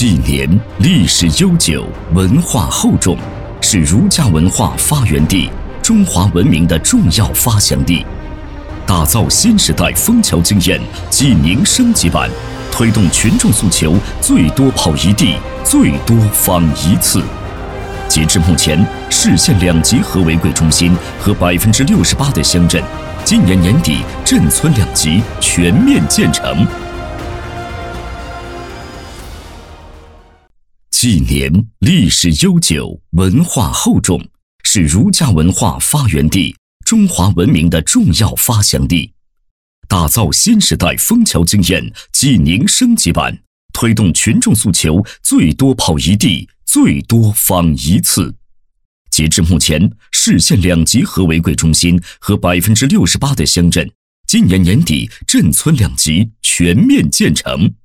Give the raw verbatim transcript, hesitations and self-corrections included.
纪年历史悠久，文化厚重，是儒家文化发源地，中华文明的重要发祥地。打造新时代枫桥经验济宁升级版，推动群众诉求最多跑一地，最多访一次。截至目前，市县两级合为贵中心和百分之六十八的乡镇，今年年底镇村两级全面建成。纪年历史悠久，文化厚重，是儒家文化发源地，中华文明的重要发祥地。打造新时代枫桥经验济宁升级版，推动群众诉求最多跑一地，最多访一次。截至目前，市县两级合为贵中心和百分之六十八的乡镇，今年年底镇村两级全面建成。